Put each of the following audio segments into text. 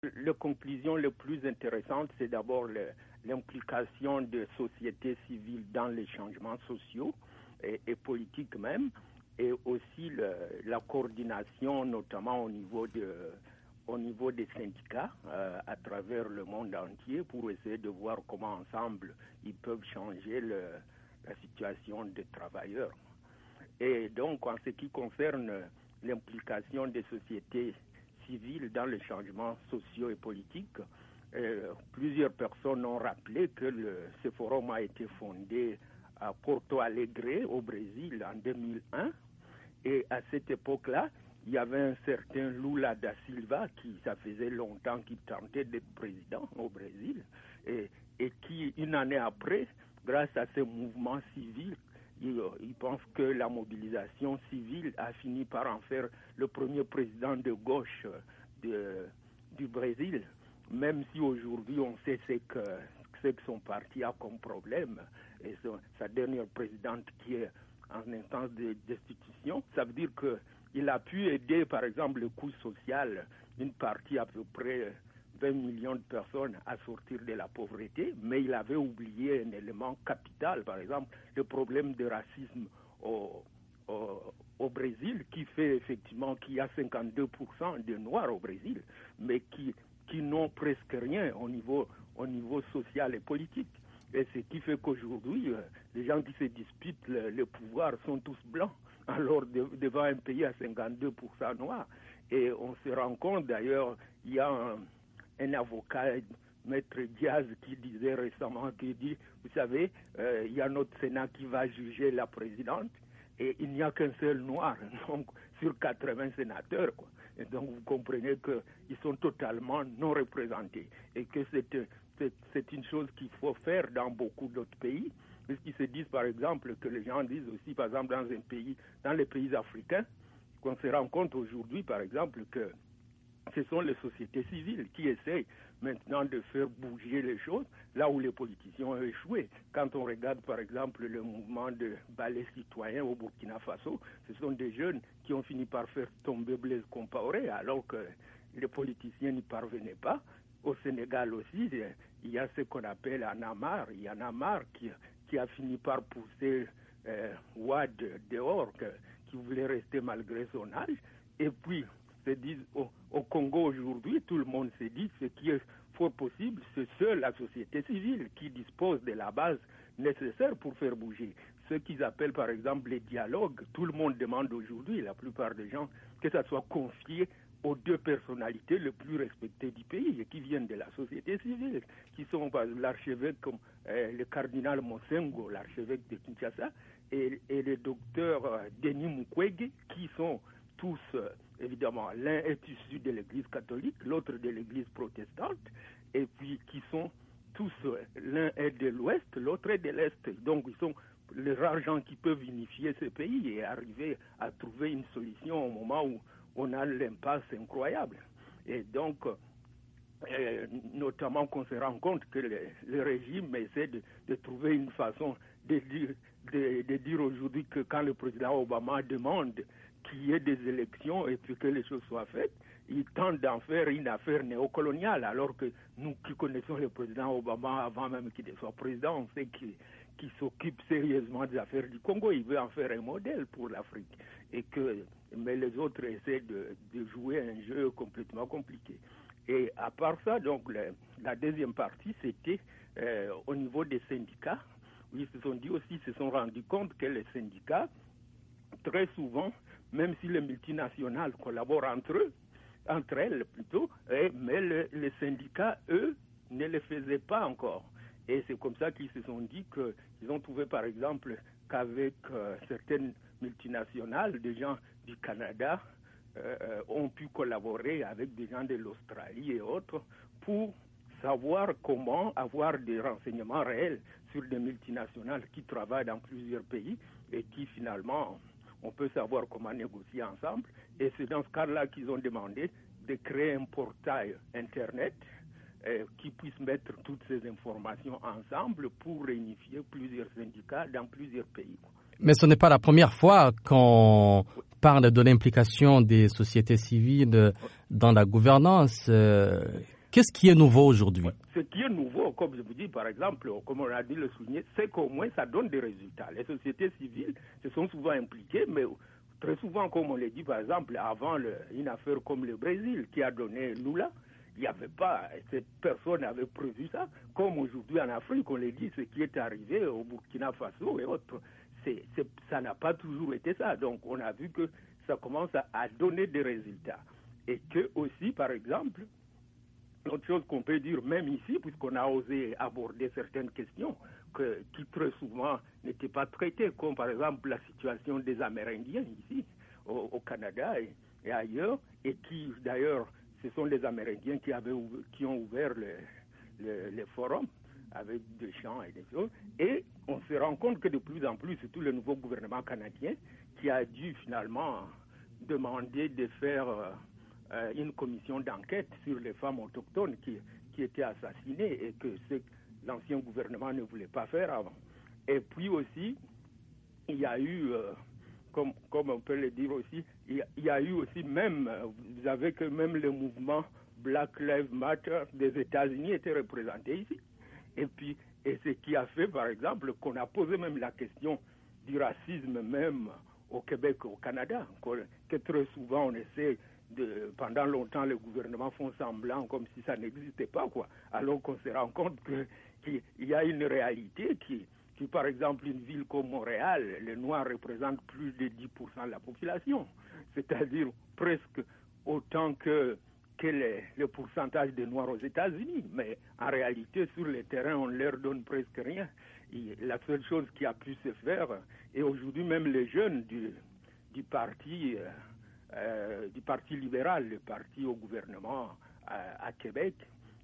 Les conclusions les plus intéressantes, c'est d'abord l'implication des sociétés civiles dans les changements sociaux et politiques même, et aussi la coordination, notamment au niveau des syndicats à travers le monde entier, pour essayer de voir comment ensemble ils peuvent changer la situation des travailleurs. Et donc, en ce qui concerne l'implication des sociétés civiles dans les changements sociaux et politiques, plusieurs personnes ont rappelé que ce forum a été fondé à Porto Alegre, au Brésil, en 2001. Et à cette époque-là, il y avait un certain Lula da Silva, ça faisait longtemps qu'il tentait d'être président au Brésil, et qui, une année après, grâce à ce mouvement civil, il pense que la mobilisation civile a fini par en faire le premier président de gauche du Brésil, même si aujourd'hui on sait ce que son parti a comme problème, et sa dernière présidente qui est en instance de destitution. Ça veut dire qu'il a pu aider, par exemple, le coût social d'une partie à peu près 20 millions de personnes à sortir de la pauvreté, mais il avait oublié un élément capital, par exemple, le problème de racisme au Brésil, qui fait effectivement qu'il y a 52% de Noirs au Brésil, mais qui n'ont presque rien au niveau social et politique. Et ce qui fait qu'aujourd'hui, les gens qui se disputent le pouvoir sont tous blancs, alors devant un pays à 52% noirs. Et on se rend compte, d'ailleurs, il y a un avocat, Maître Diaz, qui disait récemment, vous savez, il y a notre Sénat qui va juger la présidente, et il n'y a qu'un seul noir, donc sur 80 sénateurs, quoi. Et donc vous comprenez qu'ils sont totalement non représentés, et que c'est une chose qu'il faut faire dans beaucoup d'autres pays, puisqu'ils se disent par exemple que les gens disent aussi, par exemple dans les pays africains, qu'on se rend compte aujourd'hui par exemple que ce sont les sociétés civiles qui essayent maintenant de faire bouger les choses là où les politiciens ont échoué. Quand on regarde par exemple le mouvement de balai citoyen au Burkina Faso, ce sont des jeunes qui ont fini par faire tomber Blaise Compaoré alors que les politiciens n'y parvenaient pas. Au Sénégal aussi, il y a ce qu'on appelle Anamar. Il y a Anamar qui a fini par pousser Wade dehors, qui voulait rester malgré son âge. Et puis, se disent au Congo aujourd'hui, tout le monde se dit ce qui est fort possible, c'est seule la société civile qui dispose de la base nécessaire pour faire bouger. Ce qu'ils appellent par exemple les dialogues, tout le monde demande aujourd'hui, la plupart des gens, que ça soit confié aux deux personnalités les plus respectées du pays et qui viennent de la société civile, qui sont l'archevêque, le cardinal Mosengo, l'archevêque de Kinshasa, et le docteur Denis Mukwege, qui sont tous, évidemment, l'un est issu de l'Église catholique, l'autre de l'Église protestante, et puis qui sont tous, l'un est de l'Ouest, l'autre est de l'Est. Donc, ils sont les rares gens qui peuvent unifier ce pays et arriver à trouver une solution au moment où on a l'impasse incroyable. Et donc, notamment qu'on se rend compte que le régime essaie de trouver une façon de dire aujourd'hui que quand le président Obama demande qu'il y ait des élections et puis que les choses soient faites, il tente d'en faire une affaire néocoloniale, alors que nous qui connaissons le président Obama avant même qu'il soit président, on sait qu'il s'occupe sérieusement des affaires du Congo. Il veut en faire un modèle pour l'Afrique. Mais les autres essaient de jouer un jeu complètement compliqué. Et à part ça, donc, la deuxième partie, c'était au niveau des syndicats. Ils se sont rendus compte que les syndicats, très souvent, même si les multinationales collaborent entre elles plutôt, mais les syndicats, eux, ne le faisaient pas encore. Et c'est comme ça qu'ils se sont dit qu'ils ont trouvé, par exemple, qu'avec certaines multinationales, des gens du Canada ont pu collaborer avec des gens de l'Australie et autres pour savoir comment avoir des renseignements réels sur des multinationales qui travaillent dans plusieurs pays et qui finalement, on peut savoir comment négocier ensemble. Et c'est dans ce cas-là qu'ils ont demandé de créer un portail Internet qui puisse mettre toutes ces informations ensemble pour réunifier plusieurs syndicats dans plusieurs pays. Mais ce n'est pas la première fois qu'on parle de l'implication des sociétés civiles dans la gouvernance. Qu'est-ce qui est nouveau aujourd'hui? Ce qui est nouveau, comme je vous dis, par exemple, comme on a dit le souligner, c'est qu'au moins ça donne des résultats. Les sociétés civiles se sont souvent impliquées, mais très souvent, comme on l'a dit, par exemple, avant une affaire comme le Brésil qui a donné Lula, il n'y avait pas, cette personne n'avait prévu ça. Comme aujourd'hui en Afrique, on l'a dit, ce qui est arrivé au Burkina Faso et autres, ça n'a pas toujours été ça. Donc on a vu que ça commence à donner des résultats. Et que aussi, par exemple, autre chose qu'on peut dire, même ici, puisqu'on a osé aborder certaines questions qui très souvent n'étaient pas traitées, comme par exemple la situation des Amérindiens ici, au Canada et ailleurs, et qui d'ailleurs, ce sont les Amérindiens qui ont ouvert les forums avec des chants et des choses. Et on se rend compte que de plus en plus, surtout le nouveau gouvernement canadien, qui a dû finalement demander de faire une commission d'enquête sur les femmes autochtones qui étaient assassinées et que l'ancien gouvernement ne voulait pas faire avant. Et puis aussi, il y a eu, comme on peut le dire aussi, il y a eu aussi même, vous savez que même le mouvement Black Lives Matter des États-Unis était représenté ici. Et ce qui a fait, par exemple, qu'on a posé même la question du racisme même au Québec, au Canada, que très souvent on essaie pendant longtemps, les gouvernements font semblant comme si ça n'existait pas, quoi. Alors qu'on se rend compte qu'il y a une réalité qui, par exemple, une ville comme Montréal, les Noirs représentent plus de 10% de la population. C'est-à-dire presque autant que le pourcentage de Noirs aux États-Unis. Mais en réalité, sur le terrain, on ne leur donne presque rien. Et la seule chose qui a pu se faire, et aujourd'hui même les jeunes du parti libéral, le parti au gouvernement à Québec,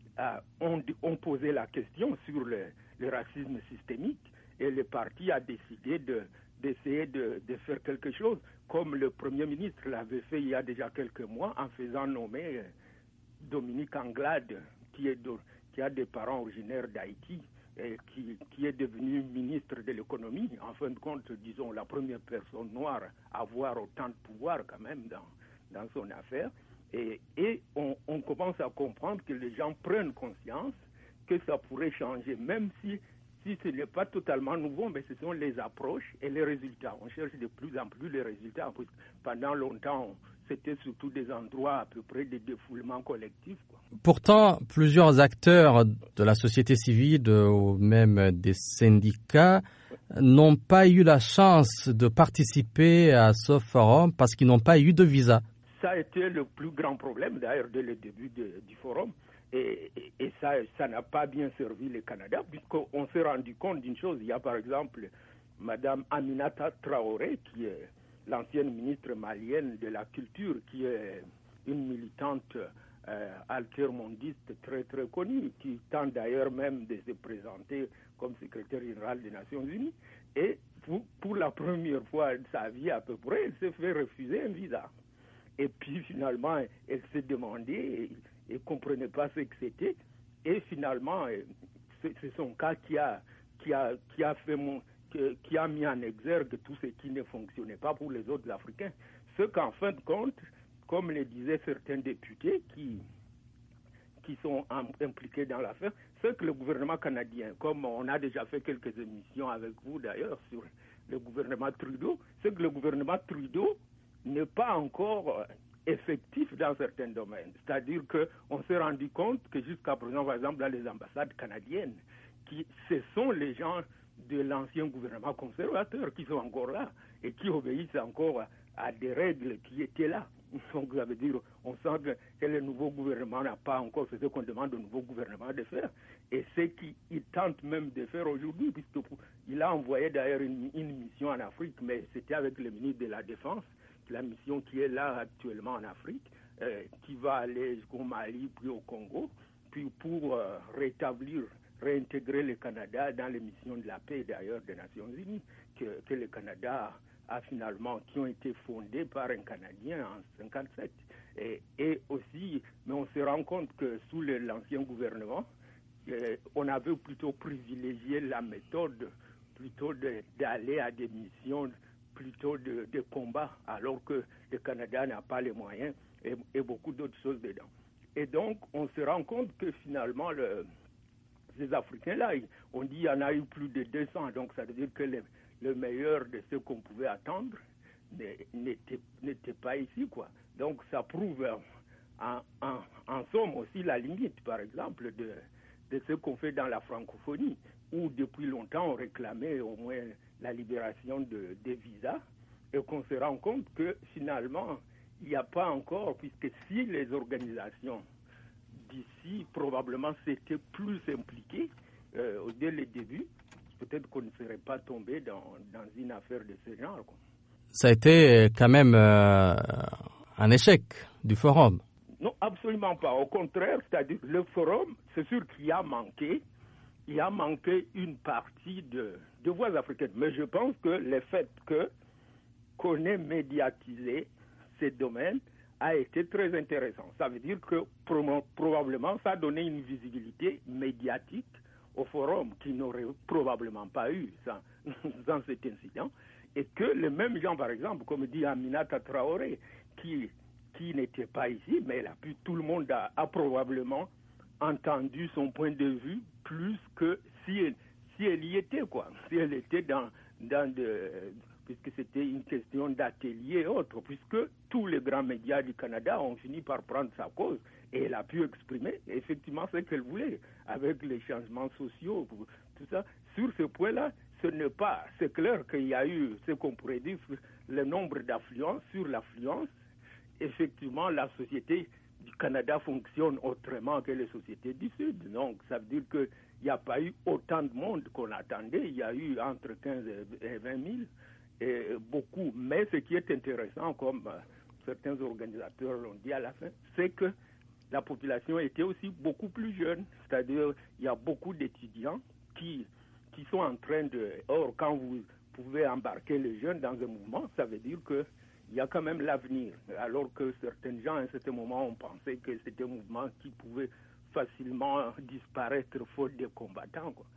ont posé la question sur le racisme systémique et le parti a décidé d'essayer de faire quelque chose, comme le Premier ministre l'avait fait il y a déjà quelques mois en faisant nommer Dominique Anglade, qui a des parents originaires d'Haïti, et qui est devenu ministre de l'économie, en fin de compte, disons, la première personne noire à avoir autant de pouvoir quand même dans son affaire. Et on commence à comprendre que les gens prennent conscience que ça pourrait changer, même si ce n'est pas totalement nouveau, mais ce sont les approches et les résultats. On cherche de plus en plus les résultats. Pendant longtemps, c'était surtout des endroits à peu près de défoulement collectif, quoi. Pourtant, plusieurs acteurs de la société civile ou même des syndicats n'ont pas eu la chance de participer à ce forum parce qu'ils n'ont pas eu de visa. Ça a été le plus grand problème d'ailleurs dès le début du forum. Et ça n'a pas bien servi le Canada, puisqu'on s'est rendu compte d'une chose. Il y a par exemple Mme Aminata Traoré, qui est l'ancienne ministre malienne de la Culture, qui est une militante altermondiste très très connue, qui tente d'ailleurs même de se présenter comme secrétaire général des Nations Unies. Et pour la première fois de sa vie à peu près, elle s'est fait refuser un visa. Et puis finalement, elle s'est demandé et ne comprenait pas ce que c'était. Et finalement, c'est son cas qui a mis en exergue tout ce qui ne fonctionnait pas pour les autres Africains. Ce qu'en fin de compte, comme le disaient certains députés qui sont impliqués dans l'affaire, c'est que le gouvernement canadien, comme on a déjà fait quelques émissions avec vous d'ailleurs sur le gouvernement Trudeau, c'est que le gouvernement Trudeau n'est pas encore effectif dans certains domaines. C'est-à-dire qu'on s'est rendu compte que jusqu'à présent, par exemple, dans les ambassades canadiennes, ce sont les gens de l'ancien gouvernement conservateur qui sont encore là et qui obéissent encore à des règles qui étaient là. Donc, ça veut dire, on sent que le nouveau gouvernement n'a pas encore fait ce qu'on demande au nouveau gouvernement de faire. Et ce qu'il tente même de faire aujourd'hui, puisqu'il a envoyé d'ailleurs une mission en Afrique, mais c'était avec le ministre de la Défense, la mission qui est là actuellement en Afrique, qui va aller jusqu'au Mali, puis au Congo, puis pour réintégrer le Canada dans les missions de la paix d'ailleurs des Nations Unies, que le Canada a finalement, qui ont été fondées par un Canadien en 1957. Et aussi, mais on se rend compte que sous l'ancien gouvernement, on avait plutôt privilégié la méthode plutôt d'aller à des missions plutôt de combat, alors que le Canada n'a pas les moyens et beaucoup d'autres choses dedans. Et donc, on se rend compte que finalement, ces Africains-là, on dit qu'il y en a eu plus de 200, donc ça veut dire que le meilleur de ce qu'on pouvait attendre n'était pas ici, quoi. Donc, ça prouve en somme aussi la limite, par exemple, de ce qu'on fait dans la francophonie, où depuis longtemps on réclamait au moins la libération des visas, et qu'on se rend compte que finalement, il n'y a pas encore, puisque si les organisations d'ici probablement s'étaient plus impliquées dès le début, peut-être qu'on ne serait pas tombé dans une affaire de ce genre, quoi. Ça a été quand même un échec du forum. Non, absolument pas. Au contraire, c'est-à-dire le forum, c'est sûr qu'il a manqué une partie de voix africaines. Mais je pense que le fait qu'on ait médiatisé ces domaines a été très intéressant. Ça veut dire que probablement ça a donné une visibilité médiatique au forum qui n'aurait probablement pas eu sans cet incident. Et que les mêmes gens, par exemple, comme dit Aminata Traoré, qui n'était pas ici, mais tout le monde a probablement entendu son point de vue plus que si elle y était, quoi. Si elle était puisque c'était une question d'atelier et autres, puisque tous les grands médias du Canada ont fini par prendre sa cause et elle a pu exprimer effectivement ce qu'elle voulait avec les changements sociaux, tout ça. Sur ce point-là, c'est clair qu'il y a eu ce qu'on pourrait dire le nombre d'affluents. Sur l'affluence, effectivement, la société du Canada fonctionne autrement que les sociétés du Sud. Donc, ça veut dire qu'il n'y a pas eu autant de monde qu'on attendait. Il y a eu entre 15 et 20 000, et beaucoup. Mais ce qui est intéressant, comme certains organisateurs l'ont dit à la fin, c'est que la population était aussi beaucoup plus jeune. C'est-à-dire, il y a beaucoup d'étudiants qui sont en train de... Or, quand vous pouvez embarquer les jeunes dans un mouvement, ça veut dire que il y a quand même l'avenir, alors que certains gens, à un certain moment, ont pensé que c'était un mouvement qui pouvait facilement disparaître faute de combattants, quoi.